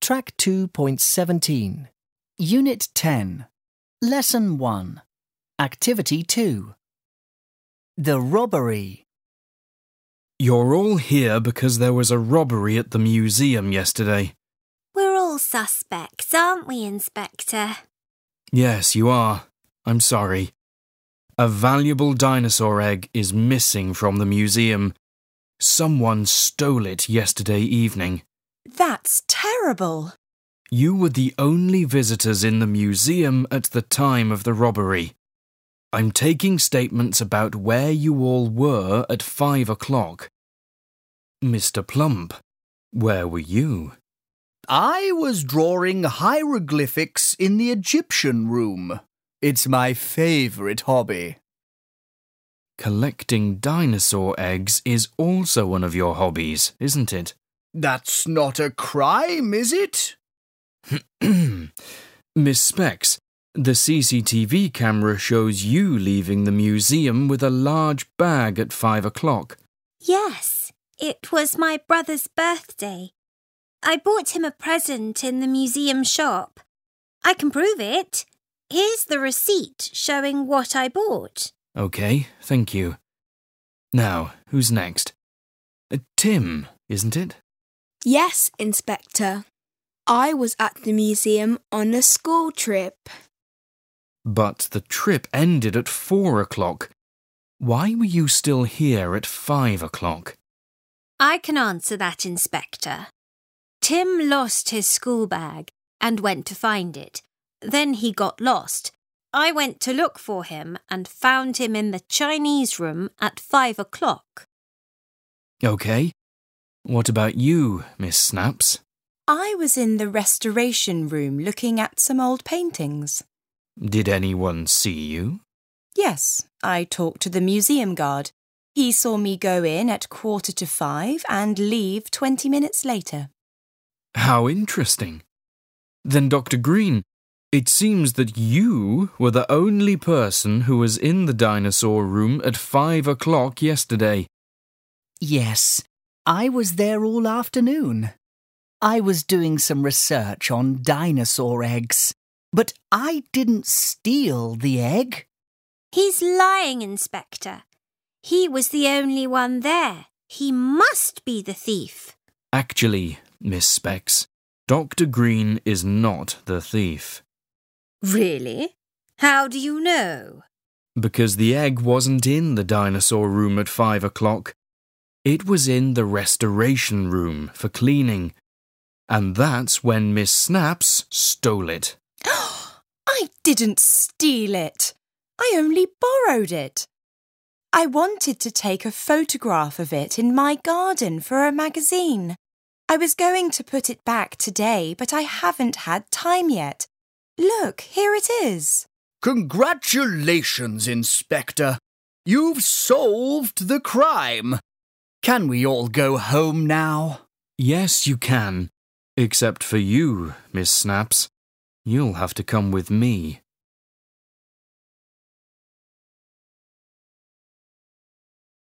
Track 2.17. Unit 10. Lesson 1. Activity 2. The robbery. You're all here because there was a robbery at the museum yesterday. We're all suspects, aren't we, Inspector? Yes, you are. I'm sorry. A valuable dinosaur egg is missing from the museum. Someone stole it yesterday evening. That's terrible. You were the only visitors in the museum at the time of the robbery. I'm taking statements about where you all were at 5 o'clock. Mr. Plump, where were you? I was drawing hieroglyphics in the Egyptian room. It's my favourite hobby. Collecting dinosaur eggs is also one of your hobbies, isn't it? That's not a crime, is it? Miss Specs, the CCTV camera shows you leaving the museum with a large bag at 5 o'clock. Yes, it was my brother's birthday. I bought him a present in the museum shop. I can prove it. Here's the receipt showing what I bought. OK, thank you. Now, who's next? Tim, isn't it? Yes, Inspector. I was at the museum on a school trip. But the trip ended at 4 o'clock. Why were you still here at 5 o'clock? I can answer that, Inspector. Tim lost his school bag and went to find it. Then he got lost. I went to look for him and found him in the Chinese room at 5 o'clock. OK. What about you, Miss Snaps? I was in the restoration room looking at some old paintings. Did anyone see you? Yes, I talked to the museum guard. He saw me go in at 5:15 and leave 20 minutes later. How interesting. Then, Dr. Green, it seems that you were the only person who was in the dinosaur room at 5 o'clock yesterday. Yes, I was there all afternoon. I was doing some research on dinosaur eggs, but I didn't steal the egg. He's lying, Inspector. He was the only one there. He must be the thief. Actually, Miss Specs, Dr. Green is not the thief. Really? How do you know? Because the egg wasn't in the dinosaur room at 5 o'clock. It was in the restoration room for cleaning. And that's when Miss Snaps stole it. I didn't steal it. I only borrowed it. I wanted to take a photograph of it in my garden for a magazine. I was going to put it back today, but I haven't had time yet. Look, here it is. Congratulations, Inspector. You've solved the crime. Can we all go home now? Yes, you can. Except for you, Miss Snaps. You'll have to come with me.